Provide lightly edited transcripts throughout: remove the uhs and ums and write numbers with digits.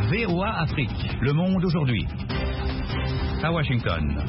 VOA Afrique, le monde aujourd'hui. À Washington.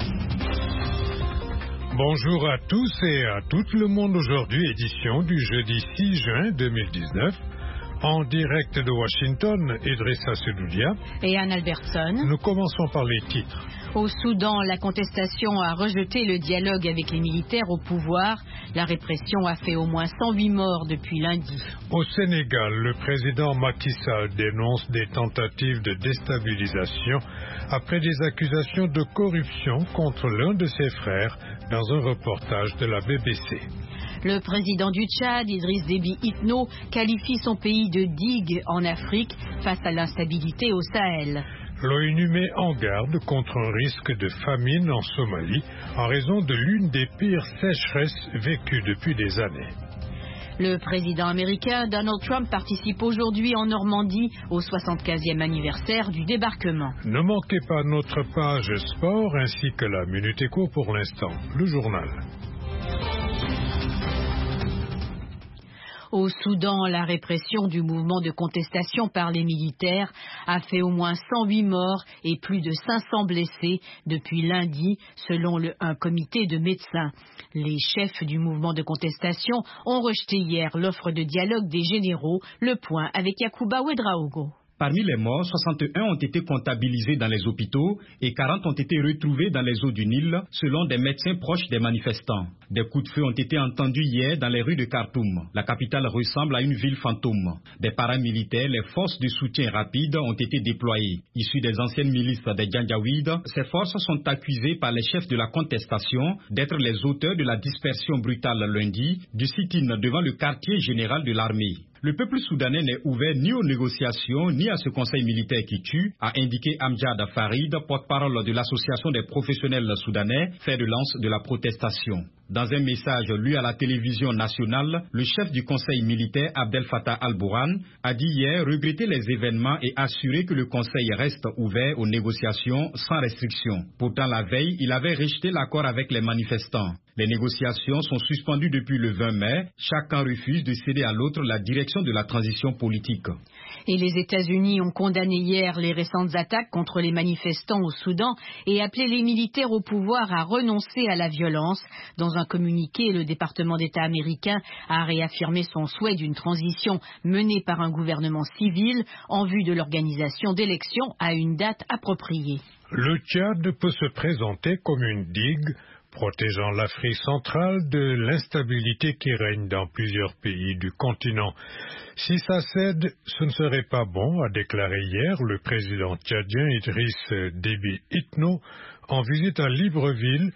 Bonjour à tous et à tout le monde aujourd'hui, édition du jeudi 6 juin 2019. En direct de Washington, Idrissa Sedoudia et Anne Albertson. Nous commençons par les titres. Au Soudan, la contestation a rejeté le dialogue avec les militaires au pouvoir. La répression a fait au moins 108 morts depuis lundi. Au Sénégal, le président Macky Sall dénonce des tentatives de déstabilisation après des accusations de corruption contre l'un de ses frères dans un reportage de la BBC. Le président du Tchad, Idriss Déby Itno, qualifie son pays de digue en Afrique face à l'instabilité au Sahel. L'ONU met en garde contre un risque de famine en Somalie en raison de l'une des pires sécheresses vécues depuis des années. Le président américain Donald Trump participe aujourd'hui en Normandie au 75e anniversaire du débarquement. Ne manquez pas notre page sport ainsi que la Minute Éco pour l'instant, le journal. Au Soudan, la répression du mouvement de contestation par les militaires a fait au moins 108 morts et plus de 500 blessés depuis lundi, selon un comité de médecins. Les chefs du mouvement de contestation ont rejeté hier l'offre de dialogue des généraux. Le point avec Yacouba Ouedraogo. Parmi les morts, 61 ont été comptabilisés dans les hôpitaux et 40 ont été retrouvés dans les eaux du Nil, selon des médecins proches des manifestants. Des coups de feu ont été entendus hier dans les rues de Khartoum. La capitale ressemble à une ville fantôme. Des paramilitaires, les forces de soutien rapide ont été déployées. Issus des anciennes milices des Janjaouides, ces forces sont accusées par les chefs de la contestation d'être les auteurs de la dispersion brutale lundi du sit-in devant le quartier général de l'armée. Le peuple soudanais n'est ouvert ni aux négociations ni à ce conseil militaire qui tue, a indiqué Amjad Farid, porte-parole de l'association des professionnels soudanais, fer de lance de la protestation. Dans un message lu à la télévision nationale, le chef du conseil militaire Abdel Fattah al-Burhan a dit hier regretter les événements et assurer que le conseil reste ouvert aux négociations sans restriction. Pourtant la veille, il avait rejeté l'accord avec les manifestants. Les négociations sont suspendues depuis le 20 mai. Chacun refuse de céder à l'autre la direction de la transition politique. Et les États-Unis ont condamné hier les récentes attaques contre les manifestants au Soudan et appelé les militaires au pouvoir à renoncer à la violence. Dans un communiqué, le département d'État américain a réaffirmé son souhait d'une transition menée par un gouvernement civil en vue de l'organisation d'élections à une date appropriée. Le Tchad peut se présenter comme une digue protégeant l'Afrique centrale de l'instabilité qui règne dans plusieurs pays du continent. Si ça cède, ce ne serait pas bon, a déclaré hier le président tchadien Idriss Déby Itno en visite à Libreville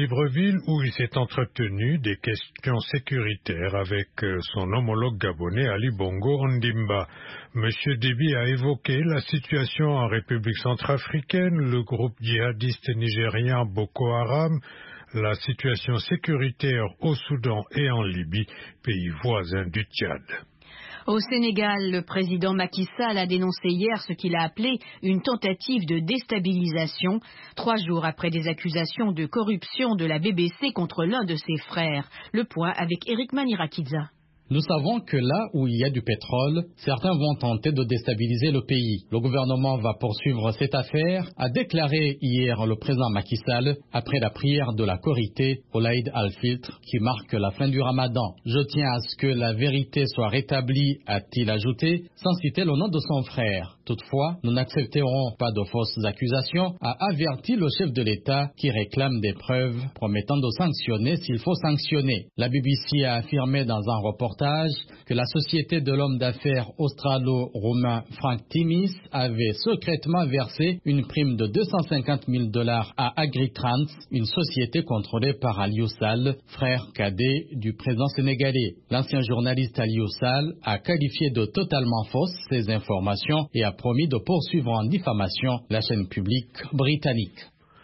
où il s'est entretenu des questions sécuritaires avec son homologue gabonais Ali Bongo Ondimba. Monsieur Déby a évoqué la situation en République centrafricaine, le groupe djihadiste nigérien Boko Haram, la situation sécuritaire au Soudan et en Libye, pays voisins du Tchad. Au Sénégal, le président Macky Sall a dénoncé hier ce qu'il a appelé une tentative de déstabilisation, 3 jours après des accusations de corruption de la BBC contre l'un de ses frères. Le point avec Eric Manirakidza. Nous savons que là où il y a du pétrole, certains vont tenter de déstabiliser le pays. Le gouvernement va poursuivre cette affaire, a déclaré hier le président Macky Sall après la prière de la Korité au l'Aïd al-Fitr qui marque la fin du Ramadan. Je tiens à ce que la vérité soit rétablie, a-t-il ajouté, sans citer le nom de son frère. Toutefois, nous n'accepterons pas de fausses accusations, a averti le chef de l'État qui réclame des preuves promettant de sanctionner s'il faut sanctionner. La BBC a affirmé dans un reportage que la société de l'homme d'affaires australo-roumain Frank Timis avait secrètement versé une prime de $250,000 à Agritrans, une société contrôlée par Aliou Sall, frère cadet du président sénégalais. L'ancien journaliste Aliou Sall a qualifié de totalement fausses ces informations et a promis de poursuivre en diffamation la chaîne publique britannique.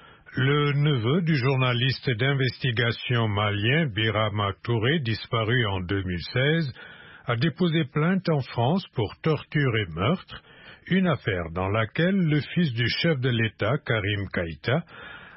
Le neveu du journaliste d'investigation malien Birama Touré, disparu en 2016, a déposé plainte en France pour torture et meurtre, une affaire dans laquelle le fils du chef de l'État, Karim Keïta,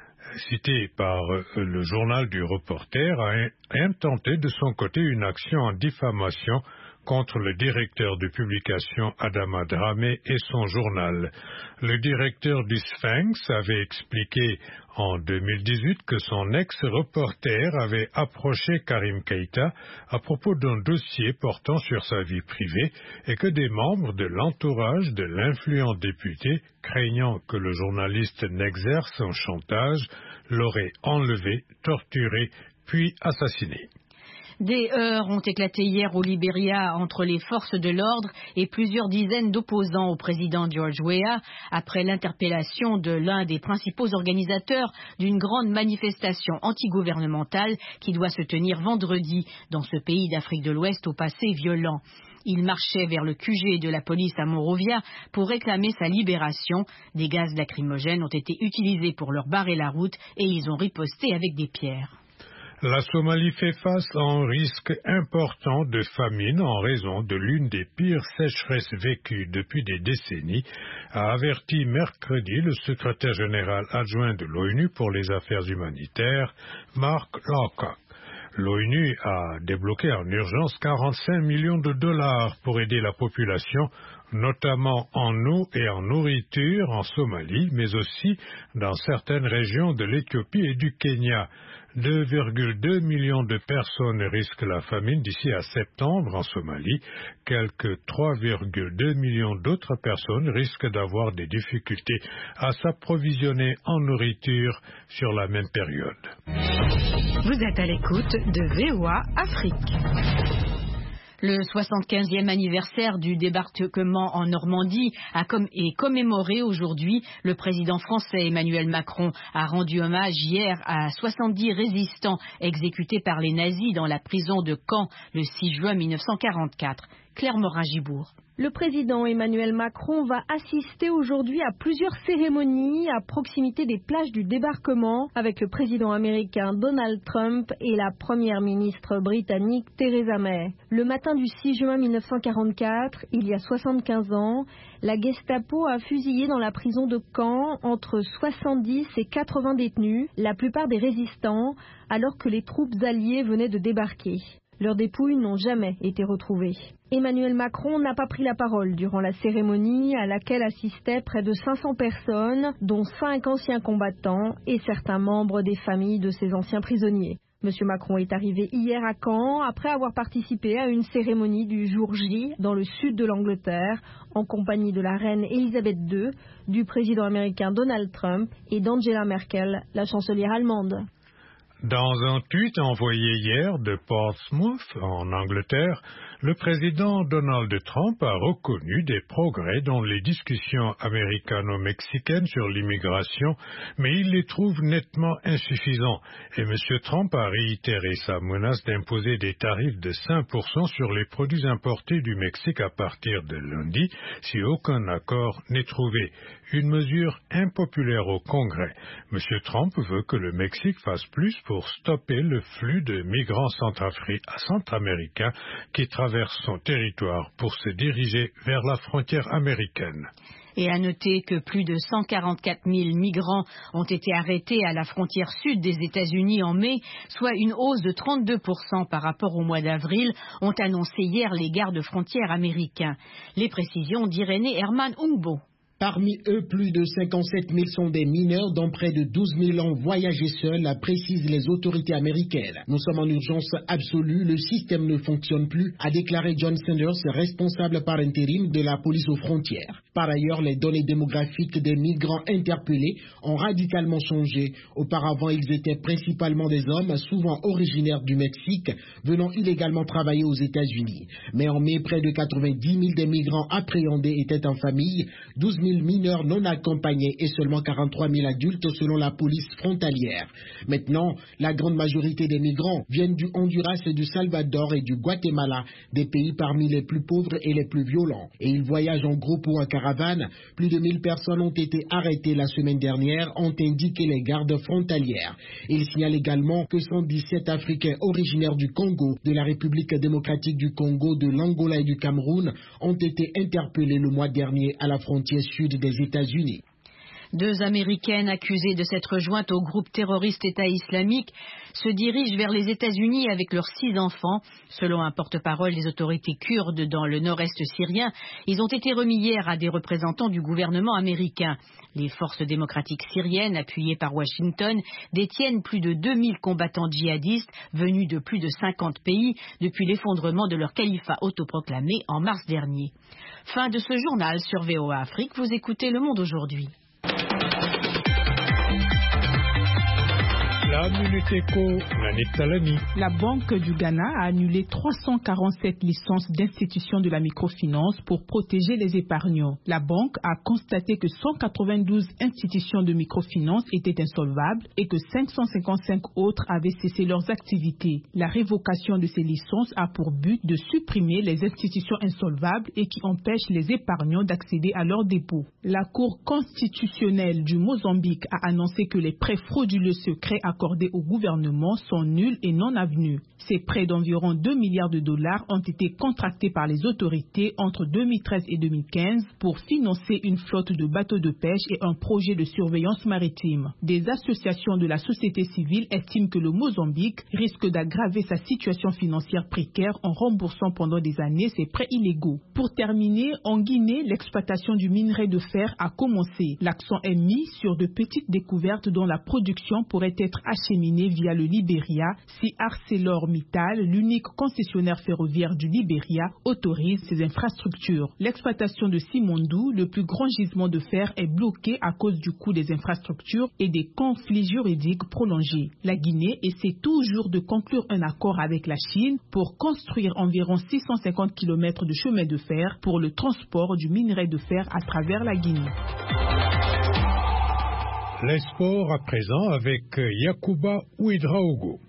cité par le journal du Reporter, a intenté de son côté une action en diffamation contre le directeur de publication Adama Dramé et son journal. Le directeur du Sphinx avait expliqué en 2018 que son ex-reporter avait approché Karim Keïta à propos d'un dossier portant sur sa vie privée et que des membres de l'entourage de l'influent député, craignant que le journaliste n'exerce un chantage, l'auraient enlevé, torturé, puis assassiné. Des heurts ont éclaté hier au Libéria entre les forces de l'ordre et plusieurs dizaines d'opposants au président George Weah après l'interpellation de l'un des principaux organisateurs d'une grande manifestation antigouvernementale qui doit se tenir vendredi dans ce pays d'Afrique de l'Ouest au passé violent. Il marchait vers le QG de la police à Monrovia pour réclamer sa libération. Des gaz lacrymogènes ont été utilisés pour leur barrer la route et ils ont riposté avec des pierres. La Somalie fait face à un risque important de famine en raison de l'une des pires sécheresses vécues depuis des décennies, a averti mercredi le secrétaire général adjoint de l'ONU pour les affaires humanitaires, Mark Lowcock. L'ONU a débloqué en urgence 45 millions de dollars pour aider la population, notamment en eau et en nourriture en Somalie, mais aussi dans certaines régions de l'Éthiopie et du Kenya. 2,2 millions de personnes risquent la famine d'ici à septembre en Somalie. Quelques 3,2 millions d'autres personnes risquent d'avoir des difficultés à s'approvisionner en nourriture sur la même période. Vous êtes à l'écoute de VOA Afrique. Le 75e anniversaire du débarquement en Normandie est commémoré aujourd'hui. Le président français Emmanuel Macron a rendu hommage hier à 70 résistants exécutés par les nazis dans la prison de Caen le 6 juin 1944. Claire Morin-Gibourg. Le président Emmanuel Macron va assister aujourd'hui à plusieurs cérémonies à proximité des plages du débarquement avec le président américain Donald Trump et la première ministre britannique Theresa May. Le matin du 6 juin 1944, il y a 75 ans, la Gestapo a fusillé dans la prison de Caen entre 70 et 80 détenus, la plupart des résistants, alors que les troupes alliées venaient de débarquer. Leurs dépouilles n'ont jamais été retrouvées. Emmanuel Macron n'a pas pris la parole durant la cérémonie à laquelle assistaient près de 500 personnes, dont 5 anciens combattants et certains membres des familles de ces anciens prisonniers. Monsieur Macron est arrivé hier à Caen après avoir participé à une cérémonie du jour J dans le sud de l'Angleterre en compagnie de la reine Elisabeth II, du président américain Donald Trump et d'Angela Merkel, la chancelière allemande. Dans un tweet envoyé hier de Portsmouth, en Angleterre, le président Donald Trump a reconnu des progrès dans les discussions américano-mexicaines sur l'immigration, mais il les trouve nettement insuffisants. Et M. Trump a réitéré sa menace d'imposer des tarifs de 5% sur les produits importés du Mexique à partir de lundi, si aucun accord n'est trouvé. Une mesure impopulaire au Congrès. M. Trump veut que le Mexique fasse plus pour stopper le flux de migrants centra-américains qui traversent son territoire pour se diriger vers la frontière américaine. Et à noter que plus de 144 000 migrants ont été arrêtés à la frontière sud des États-Unis en mai, soit une hausse de 32% par rapport au mois d'avril, ont annoncé hier les gardes-frontières américains. Les précisions d'Irénée Herman-Ungbo. Parmi eux, plus de 57 000 sont des mineurs dont près de 12 000 ont voyagé seuls, précisent les autorités américaines. Nous sommes en urgence absolue, le système ne fonctionne plus, a déclaré John Sanders, responsable par intérim de la police aux frontières. Par ailleurs, les données démographiques des migrants interpellés ont radicalement changé. Auparavant, ils étaient principalement des hommes, souvent originaires du Mexique, venant illégalement travailler aux États-Unis. Mais en mai, près de 90 000 des migrants appréhendés étaient en famille, 12 000 mineurs non accompagnés et seulement 43 000 adultes selon la police frontalière. Maintenant, la grande majorité des migrants viennent du Honduras, du Salvador et du Guatemala, des pays parmi les plus pauvres et les plus violents. Et ils voyagent en groupe ou en caravane. Plus de 1000 personnes ont été arrêtées la semaine dernière, ont indiqué les gardes frontalières. Il signale également que 117 Africains originaires du Congo, de la République démocratique du Congo, de l'Angola et du Cameroun ont été interpellés le mois dernier à la frontière sud des États-Unis. 2 Américaines accusées de s'être jointes au groupe terroriste État islamique se dirigent vers les États-Unis avec leurs 6 enfants. Selon un porte-parole des autorités kurdes dans le nord-est syrien, ils ont été remis hier à des représentants du gouvernement américain. Les forces démocratiques syriennes, appuyées par Washington, détiennent plus de 2000 combattants djihadistes venus de plus de 50 pays depuis l'effondrement de leur califat autoproclamé en mars dernier. Fin de ce journal sur VOA Afrique. Vous écoutez Le Monde aujourd'hui. La Minute Éco, Nanit Talani. La Banque du Ghana a annulé 347 licences d'institutions de la microfinance pour protéger les épargnants. La banque a constaté que 192 institutions de microfinance étaient insolvables et que 555 autres avaient cessé leurs activités. La révocation de ces licences a pour but de supprimer les institutions insolvables et qui empêchent les épargnants d'accéder à leurs dépôts. La Cour constitutionnelle du Mozambique a annoncé que les prêts frauduleux secrets accordés au gouvernement sont nuls et non avenus. Ces prêts d'environ 2 milliards de dollars ont été contractés par les autorités entre 2013 et 2015 pour financer une flotte de bateaux de pêche et un projet de surveillance maritime. Des associations de la société civile estiment que le Mozambique risque d'aggraver sa situation financière précaire en remboursant pendant des années ses prêts illégaux. Pour terminer, en Guinée, l'exploitation du minerai de fer a commencé. L'accent est mis sur de petites découvertes dont la production pourrait être acheminée via le Libéria si ArcelorMittal, l'unique concessionnaire ferroviaire du Libéria, autorise ces infrastructures. L'exploitation de Simandou, le plus grand gisement de fer, est bloquée à cause du coût des infrastructures et des conflits juridiques prolongés. La Guinée essaie toujours de conclure un accord avec la Chine pour construire environ 650 km de chemin de fer pour le transport du minerai de fer à travers la Guinée. Les sports à présent avec Yacouba Ouedraogo.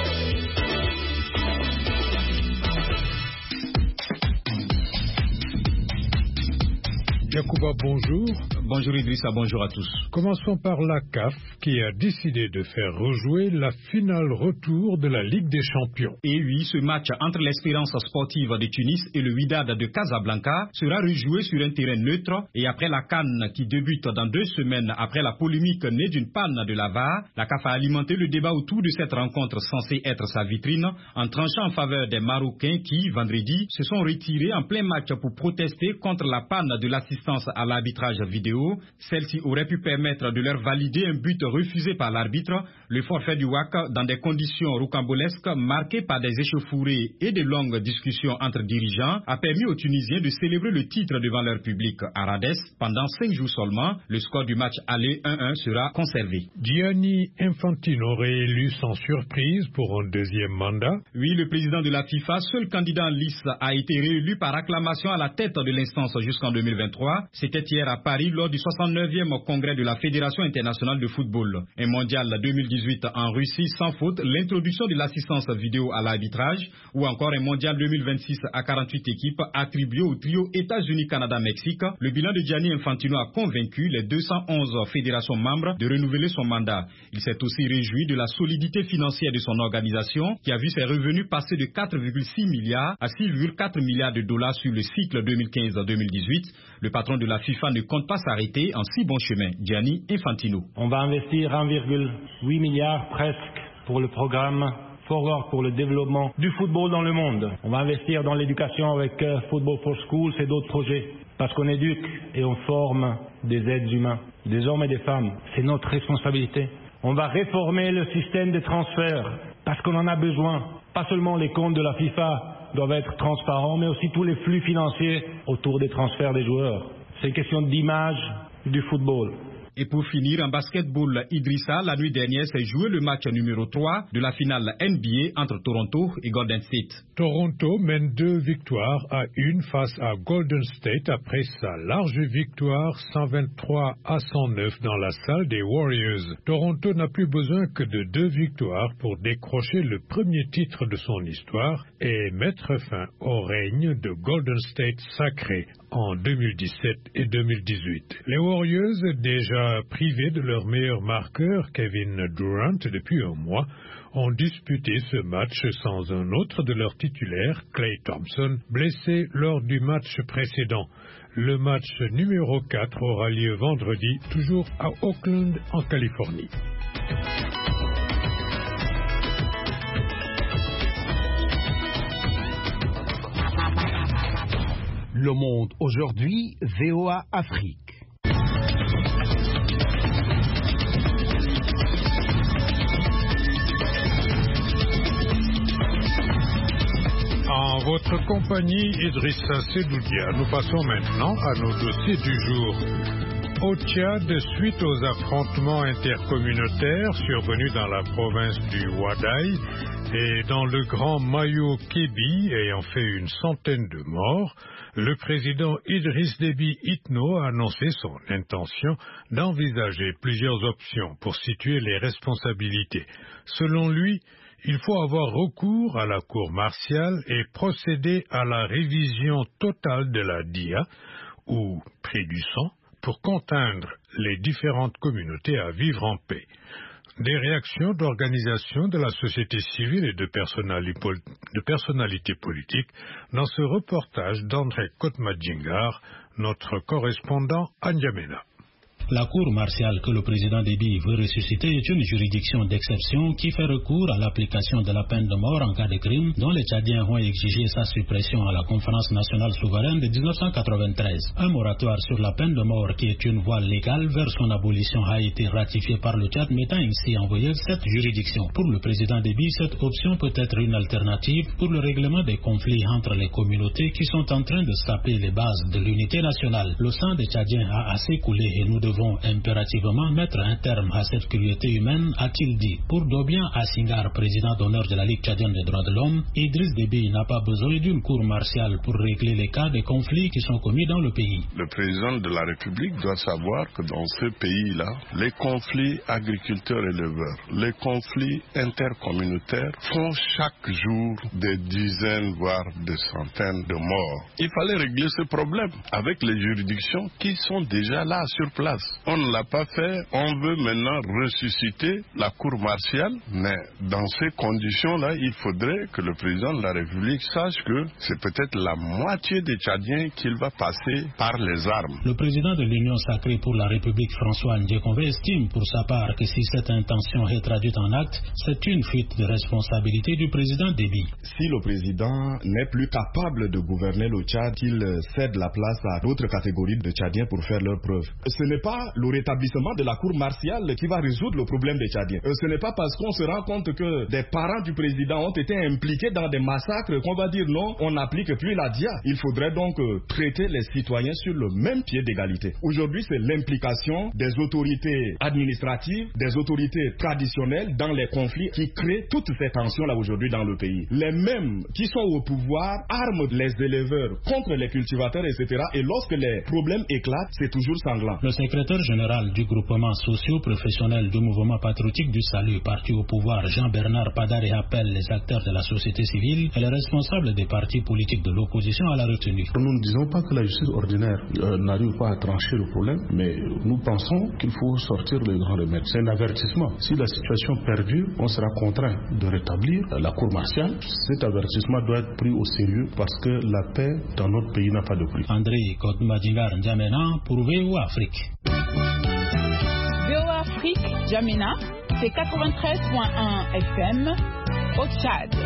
Yacouba, bonjour. Bonjour Idrissa, bonjour à tous. Commençons par la CAF qui a décidé de faire rejouer la finale retour de la Ligue des Champions. Et oui, ce match entre l'Espérance sportive de Tunis et le Wydad de Casablanca sera rejoué sur un terrain neutre et après la CAN qui débute dans 2 semaines après la polémique née d'une panne de la VAR, la CAF a alimenté le débat autour de cette rencontre censée être sa vitrine en tranchant en faveur des Marocains qui, vendredi, se sont retirés en plein match pour protester contre la panne de l'assistance à l'arbitrage vidéo. Celle-ci aurait pu permettre de leur valider un but refusé par l'arbitre. Le forfait du WAC, dans des conditions rocambolesques marquées par des échauffourées et de longues discussions entre dirigeants, a permis aux Tunisiens de célébrer le titre devant leur public à Rades. Pendant 5 jours seulement, le score du match aller 1-1 sera conservé. Gianni Infantino réélu sans surprise pour un 2e mandat. Oui, le président de la FIFA, seul candidat en lice, a été réélu par acclamation à la tête de l'instance jusqu'en 2023. C'était hier à Paris lors du 69e congrès de la Fédération internationale de football. Un mondial 2018 en Russie sans faute, l'introduction de l'assistance vidéo à l'arbitrage ou encore un mondial 2026 à 48 équipes attribué au trio États-Unis-Canada-Mexique. Le bilan de Gianni Infantino a convaincu les 211 fédérations membres de renouveler son mandat. Il s'est aussi réjoui de la solidité financière de son organisation qui a vu ses revenus passer de 4,6 milliards à 6,4 milliards de dollars sur le cycle 2015-2018. Le patron de la FIFA ne compte pas s'arrêter en si bon chemin. Gianni Infantino. On va investir 1,8 milliard presque pour le programme Forward pour le développement du football dans le monde. On va investir dans l'éducation avec Football for Schools et d'autres projets. Parce qu'on éduque et on forme des êtres humains, des hommes et des femmes. C'est notre responsabilité. On va réformer le système de transfert parce qu'on en a besoin. Pas seulement les comptes de la FIFA doivent être transparents, mais aussi tous les flux financiers autour des transferts des joueurs. C'est une question d'image du football. Et pour finir, en basketball, Idrissa, la nuit dernière, s'est joué le match numéro 3 de la finale NBA entre Toronto et Golden State. Toronto mène 2 victoires à 1 face à Golden State après sa large victoire 123-109 dans la salle des Warriors. Toronto n'a plus besoin que de 2 victoires pour décrocher le premier titre de son histoire et mettre fin au règne de Golden State sacré en 2017 et 2018. Les Warriors, déjà privés de leur meilleur marqueur Kevin Durant depuis un mois, ont disputé ce match sans un autre de leurs titulaires, Klay Thompson, blessé lors du match précédent. Le match numéro 4 aura lieu vendredi, toujours à Oakland, en Californie. Le Monde aujourd'hui, VOA Afrique. En votre compagnie, Idrissa Sedoudia, nous passons maintenant à nos dossiers du jour. Au Tchad, suite aux affrontements intercommunautaires survenus dans la province du Ouaddaï et dans le Grand Mayo Kébi ayant fait une centaine de morts, le président Idriss Déby Itno a annoncé son intention d'envisager plusieurs options pour situer les responsabilités. Selon lui, il faut avoir recours à la cour martiale et procéder à la révision totale de la DIA, ou prix du sang, pour contraindre les différentes communautés à vivre en paix. Des réactions d'organisations de la société civile et de personnalités politiques dans ce reportage d'André Kotmadjingar, notre correspondant à N'Djamena. La cour martiale que le président Déby veut ressusciter est une juridiction d'exception qui fait recours à l'application de la peine de mort en cas de crime dont les Tchadiens ont exigé sa suppression à la conférence nationale souveraine de 1993. Un moratoire sur la peine de mort qui est une voie légale vers son abolition a été ratifié par le Tchad, mettant ainsi en voyelle cette juridiction. Pour le président Déby, cette option peut être une alternative pour le règlement des conflits entre les communautés qui sont en train de saper les bases de l'unité nationale. Le sang des Tchadiens a assez coulé et nous devons impérativement mettre un terme à cette cruauté humaine, a-t-il dit. Pour Dobian Assingar, président d'honneur de la Ligue tchadienne des droits de l'homme, Idriss Déby n'a pas besoin d'une cour martiale pour régler les cas de conflits qui sont commis dans le pays. Le président de la République doit savoir que dans ce pays-là, les conflits agriculteurs-éleveurs, les conflits intercommunautaires font chaque jour des dizaines, voire des centaines de morts. Il fallait régler ce problème avec les juridictions qui sont déjà là sur place. On ne l'a pas fait, on veut maintenant ressusciter la cour martiale, mais dans ces conditions-là, il faudrait que le président de la République sache que c'est peut-être la moitié des Tchadiens qu'il va passer par les armes. Le président de l'Union sacrée pour la République, François Ndjekonve, estime pour sa part que si cette intention est traduite en acte, c'est une fuite de responsabilité du président Déby. Si le président n'est plus capable de gouverner le Tchad, qu'il cède la place à d'autres catégories de Tchadiens pour faire leurs preuves. Ce n'est pas le rétablissement de la cour martiale qui va résoudre le problème des Tchadiens. Ce n'est pas parce qu'on se rend compte que des parents du président ont été impliqués dans des massacres qu'on va dire non, on n'applique plus la DIA. Il faudrait donc traiter les citoyens sur le même pied d'égalité. Aujourd'hui, c'est l'implication des autorités administratives, des autorités traditionnelles dans les conflits qui créent toutes ces tensions-là aujourd'hui dans le pays. Les mêmes qui sont au pouvoir arment les éleveurs contre les cultivateurs, etc. Et lorsque les problèmes éclatent, c'est toujours sanglant. Le secrétaire général du groupement socio-professionnel du mouvement patriotique du salut, parti au pouvoir, Jean-Bernard Padare, appelle les acteurs de la société civile et les responsables des partis politiques de l'opposition à la retenue. Nous ne disons pas que la justice ordinaire n'arrive pas à trancher le problème, mais nous pensons qu'il faut sortir les grands remèdes. C'est un avertissement. Si la situation perdure, on sera contraint de rétablir la cour martiale. Cet avertissement doit être pris au sérieux parce que la paix dans notre pays n'a pas de prix. André Kotmadjingar, N'Djamena pour VOA Afrique. VOA Afrique, N'Djamena, c'est 93.1 FM au Tchad.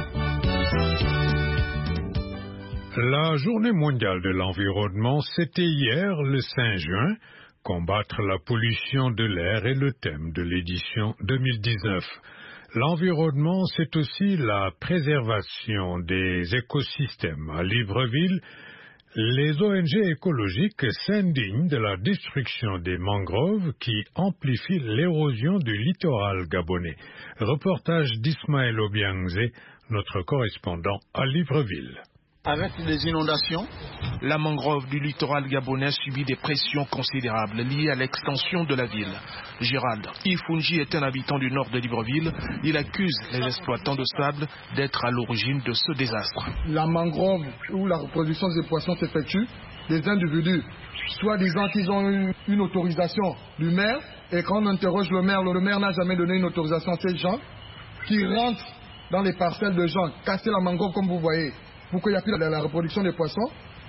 La journée mondiale de l'environnement, c'était hier, le 5 juin. Combattre la pollution de l'air est le thème de l'édition 2019. L'environnement, c'est aussi la préservation des écosystèmes. À Libreville, les ONG écologiques s'indignent de la destruction des mangroves qui amplifient l'érosion du littoral gabonais. Reportage d'Ismaël Obiangze, notre correspondant à Libreville. Avec les inondations, la mangrove du littoral gabonais subit des pressions considérables liées à l'extension de la ville. Gérald Ifunji est un habitant du nord de Libreville. Il accuse les exploitants de sable d'être à l'origine de ce désastre. La mangrove où la reproduction des poissons s'effectue, des individus, soi-disant qu'ils ont eu une autorisation du maire, et quand on interroge le maire n'a jamais donné une autorisation à ces gens qui rentrent dans les parcelles de gens, casser la mangrove comme vous voyez, pour qu'il n'y ait plus la reproduction des poissons.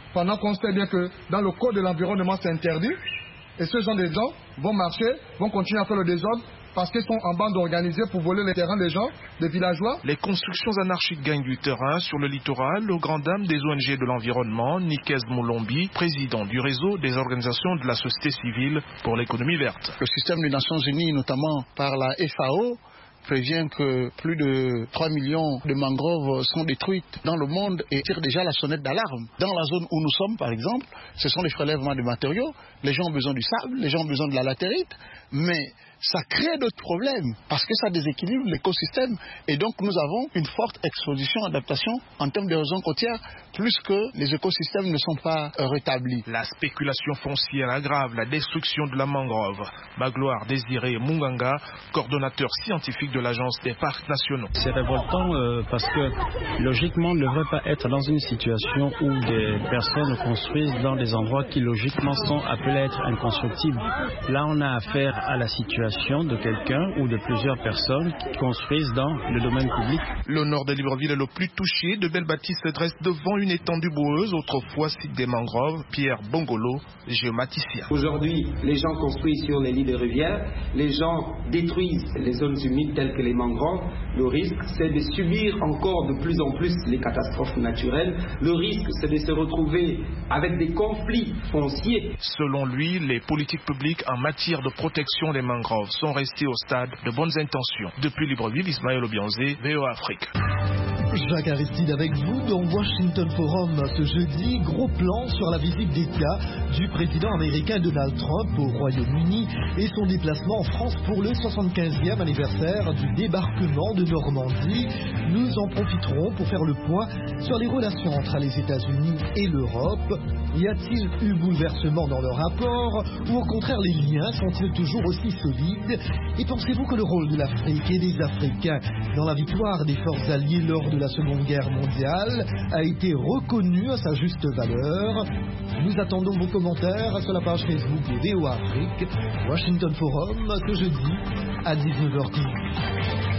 pendant qu'on sait bien que dans le code de l'environnement c'est interdit. Et ce genre de gens vont marcher, vont continuer à faire le désordre parce qu'ils sont en bande organisée pour voler les terrains des gens, des villageois. Les constructions anarchiques gagnent du terrain sur le littoral aux grandes dames des ONG de l'environnement. Nikes Moulombi, président du réseau des organisations de la société civile pour l'économie verte. Le système des Nations Unies, notamment par la FAO, prévient que plus de 3 millions de mangroves sont détruites dans le monde et tire déjà la sonnette d'alarme. Dans la zone où nous sommes, par exemple, ce sont les prélèvements de matériaux. Les gens ont besoin du sable, les gens ont besoin de la latérite, mais ça crée d'autres problèmes parce que ça déséquilibre l'écosystème et donc nous avons une forte exposition, adaptation en termes d'érosion côtière plus que les écosystèmes ne sont pas rétablis. La spéculation foncière aggrave la destruction de la mangrove. Magloire Désiré Munganga, coordonnateur scientifique de l'Agence des parcs nationaux. C'est révoltant parce que logiquement on ne devrait pas être dans une situation où des personnes construisent dans des endroits qui logiquement sont appelés à être inconstructibles. Là on a affaire à la situation de quelqu'un ou de plusieurs personnes qui construisent dans le domaine public. Le nord de Libreville est le plus touché. De belles bâtisses se dressent devant une étendue boueuse, autrefois site des mangroves. Pierre Bongolo, géomaticien. Aujourd'hui, les gens construisent sur les lits de rivières, les gens détruisent les zones humides telles que les mangroves. Le risque, c'est de subir encore de plus en plus les catastrophes naturelles. Le risque, c'est de se retrouver avec des conflits fonciers. Selon lui, les politiques publiques en matière de protection des mangroves sont restés au stade de bonnes intentions. Depuis Libreville, Ismaël Obianzé, VOA Afrique. Jacques Aristide avec vous dans Washington Forum ce jeudi. Gros plan sur la visite d'État du président américain Donald Trump au Royaume-Uni et son déplacement en France pour le 75e anniversaire du débarquement de Normandie. Nous en profiterons pour faire le point sur les relations entre les États-Unis et l'Europe. Y a-t-il eu bouleversement dans leur rapport ou au contraire les liens sont-ils toujours aussi solides? Et pensez-vous que le rôle de l'Afrique et des Africains dans la victoire des forces alliées lors de la Seconde Guerre mondiale a été reconnu à sa juste valeur? Nous attendons vos commentaires sur la page Facebook de VOA Afrique, Washington Forum, ce jeudi à 19h15.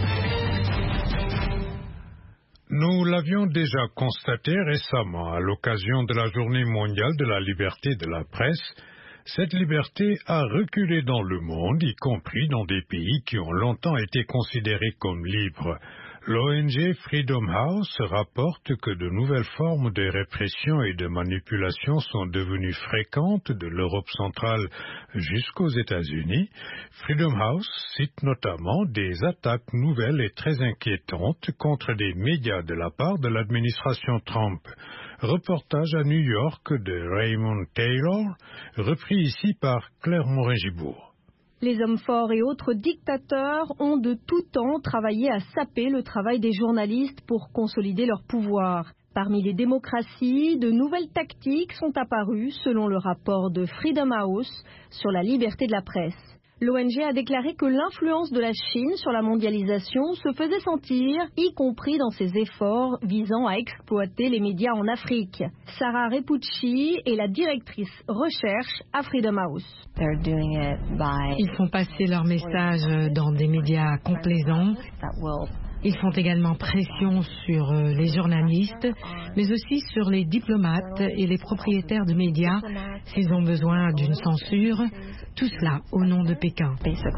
Nous l'avions déjà constaté récemment à l'occasion de la Journée mondiale de la liberté de la presse. Cette liberté a reculé dans le monde, y compris dans des pays qui ont longtemps été considérés comme libres. L'ONG Freedom House rapporte que de nouvelles formes de répression et de manipulation sont devenues fréquentes de l'Europe centrale jusqu'aux États-Unis. Freedom House cite notamment des attaques nouvelles et très inquiétantes contre des médias de la part de l'administration Trump. Reportage à New York de Raymond Taylor, repris ici par Claire Morin-Gibourg. Les hommes forts et autres dictateurs ont de tout temps travaillé à saper le travail des journalistes pour consolider leur pouvoir. Parmi les démocraties, de nouvelles tactiques sont apparues selon le rapport de Freedom House sur la liberté de la presse. L'ONG a déclaré que l'influence de la Chine sur la mondialisation se faisait sentir, y compris dans ses efforts visant à exploiter les médias en Afrique. Sarah Repucci est la directrice recherche à Freedom House. Ils font passer leur message dans des médias complaisants. Ils font également pression sur les journalistes, mais aussi sur les diplomates et les propriétaires de médias s'ils ont besoin d'une censure, tout cela au nom de Pékin.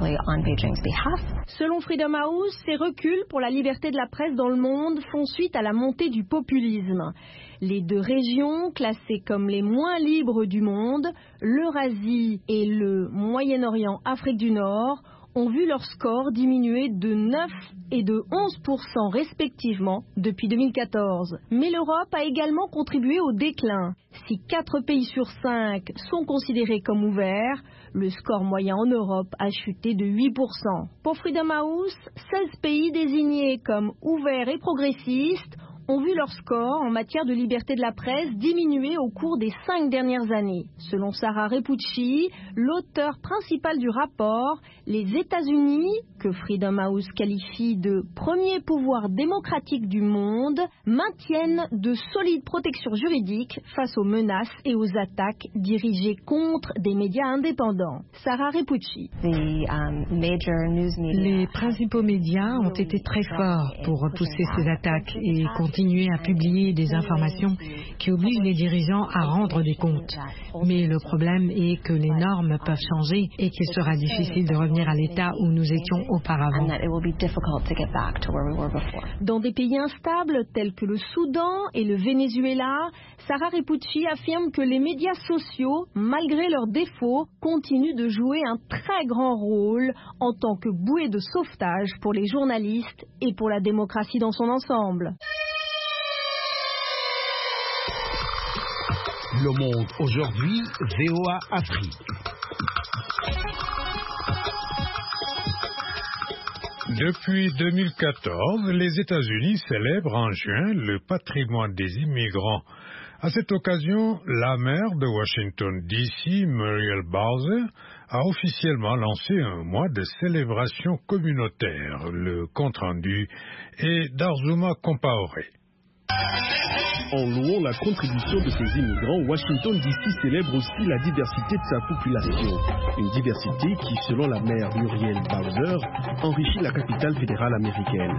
Selon Freedom House, ces reculs pour la liberté de la presse dans le monde font suite à la montée du populisme. Les deux régions, classées comme les moins libres du monde, l'Eurasie et le Moyen-Orient, Afrique du Nord, ont vu leur score diminuer de 9 et de 11% respectivement depuis 2014. Mais l'Europe a également contribué au déclin. Si 4 pays sur 5 sont considérés comme ouverts, le score moyen en Europe a chuté de 8%. Pour Freedom House, 16 pays désignés comme ouverts et progressistes ont vu leur score en matière de liberté de la presse diminuer au cours des 5 dernières années. Selon Sarah Repucci, l'auteur principal du rapport, les États-Unis, que Freedom House qualifie de premier pouvoir démocratique du monde, maintiennent de solides protections juridiques face aux menaces et aux attaques dirigées contre des médias indépendants. Sarah Repucci. Les principaux médias ont été très forts pour repousser ces attaques et continuer continuer à publier des informations qui obligent les dirigeants à rendre des comptes. Mais le problème est que les normes peuvent changer et qu'il sera difficile de revenir à l'état où nous étions auparavant. Dans des pays instables tels que le Soudan et le Venezuela, Sarah Repucci affirme que les médias sociaux, malgré leurs défauts, continuent de jouer un très grand rôle en tant que bouée de sauvetage pour les journalistes et pour la démocratie dans son ensemble. Le Monde aujourd'hui, VOA Afrique. Depuis 2014, les États-Unis célèbrent en juin le patrimoine des immigrants. À cette occasion, la maire de Washington, D.C., Muriel Bowser, a officiellement lancé un mois de célébration communautaire. Le compte-rendu est d'Arzuma Compaoré. En louant la contribution de ces immigrants, Washington D.C. célèbre aussi la diversité de sa population. Une diversité qui, selon la maire Muriel Bowser, enrichit la capitale fédérale américaine.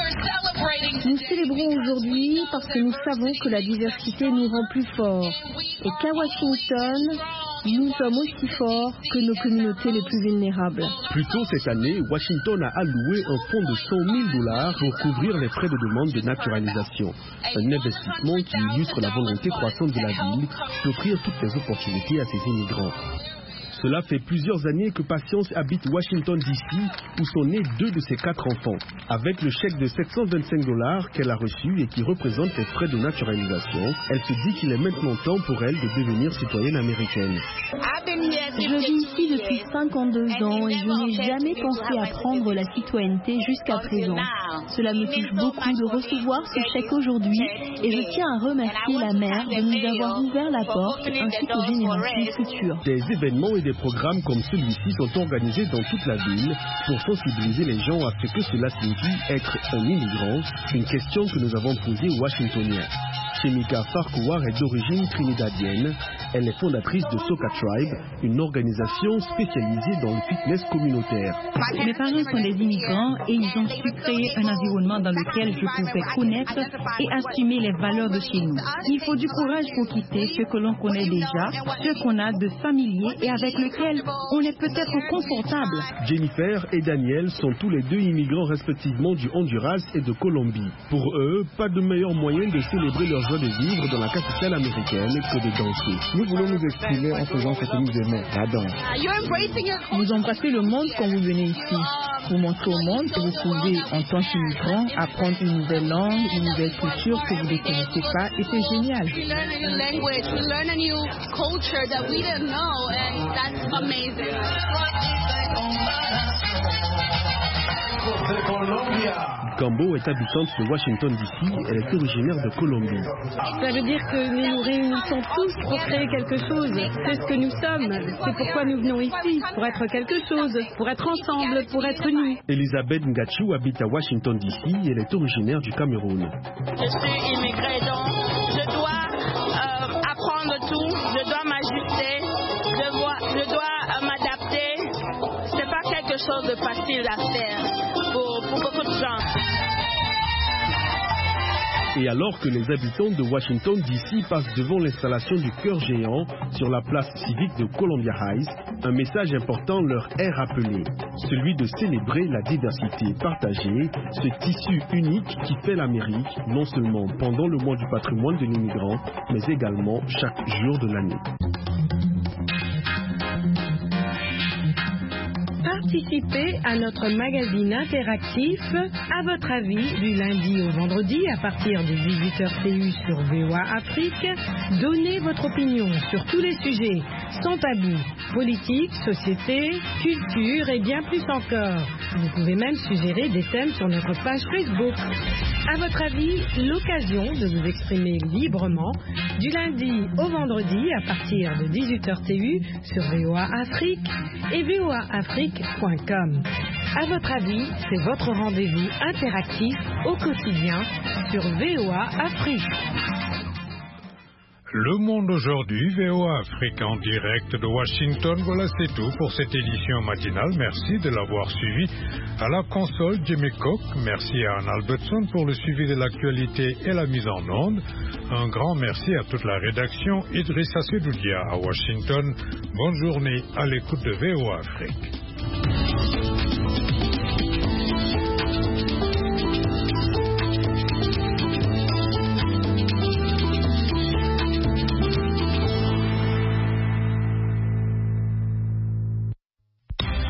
Nous célébrons aujourd'hui parce que nous savons que la diversité nous rend plus forts et qu'à Washington, nous sommes aussi forts que nos communautés les plus vulnérables. Plus tôt cette année, Washington a alloué un fonds de $100 000 pour couvrir les frais de demande de naturalisation. Un investissement qui illustre la volonté croissante de la ville d'offrir toutes les opportunités à ses immigrants. Cela fait plusieurs années que Patience habite Washington D.C. où sont nés 2 de ses 4 enfants. Avec le chèque de $725 qu'elle a reçu et qui représente les frais de naturalisation, elle se dit qu'il est maintenant temps pour elle de devenir citoyenne américaine. Je vis ici depuis 52 ans et je n'ai jamais pensé à prendre la citoyenneté jusqu'à présent. Cela me touche beaucoup de recevoir ce chèque aujourd'hui et je tiens à remercier la maire de nous avoir ouvert la porte ainsi qu'aux générations futures. Des événements et des programmes comme celui-ci sont organisés dans toute la ville pour sensibiliser les gens à ce que cela signifie être un immigrant, une question que nous avons posée aux Washingtoniens. Shemika Farquhar est d'origine trinidadienne. Elle est fondatrice de Soca Tribe, une organisation spécialisée dans le fitness communautaire. Mes parents sont des immigrants et ils ont su créer un environnement dans lequel je pouvais connaître et assumer les valeurs de chez nous. Il faut du courage pour quitter ce que l'on connaît déjà, ce qu'on a de familier et avec lequel on est peut-être confortable. Jennifer et Daniel sont tous les 2 immigrants respectivement du Honduras et de Colombie. Pour eux, pas de meilleur moyen de célébrer leur joie de vivre dans la capitale américaine que de danser. Nous voulons nous exprimer en faisant ce que nous aimons, la danse. Vous embrassez le monde quand vous venez ici. Vous montrez au monde que vous pouvez, en tant qu'immigrant, apprendre une nouvelle langue, une nouvelle culture que vous ne connaissez pas, et c'est génial. Gambo est habitante de Washington D.C. Elle est originaire de Colombie. Ça veut dire que nous nous réunissons tous pour créer quelque chose. C'est ce que nous sommes. C'est pourquoi nous venons ici, pour être quelque chose, pour être ensemble, pour être unis. Elisabeth Ngachou habite à Washington D.C. Elle est originaire du Cameroun. Je suis immigrée, donc je dois apprendre tout, je dois m'ajuster, je dois m'adapter. C'est pas quelque chose de facile à faire pour beaucoup de gens. Et alors que les habitants de Washington D.C. passent devant l'installation du cœur géant sur la place civique de Columbia Heights, un message important leur est rappelé, celui de célébrer la diversité partagée, ce tissu unique qui fait l'Amérique, non seulement pendant le mois du patrimoine de l'immigrant, mais également chaque jour de l'année. Participez à notre magazine interactif À votre avis du lundi au vendredi à partir de 18h TU sur VOA Afrique. Donnez votre opinion sur tous les sujets sans tabou, politique, société, culture et bien plus encore. Vous pouvez même suggérer des thèmes sur notre page Facebook. À votre avis, l'occasion de vous exprimer librement du lundi au vendredi à partir de 18h TU sur VOA Afrique et voaafrique.com. À votre avis, c'est votre rendez-vous interactif au quotidien sur VOA Afrique. Le Monde aujourd'hui, VOA Afrique en direct de Washington. Voilà, c'est tout pour cette édition matinale. Merci de l'avoir suivi. À la console, Jimmy Cook. Merci à Anne Albertson pour le suivi de l'actualité et la mise en onde. Un grand merci à toute la rédaction. Idrissa Sedoudia à Washington. Bonne journée à l'écoute de VOA Afrique.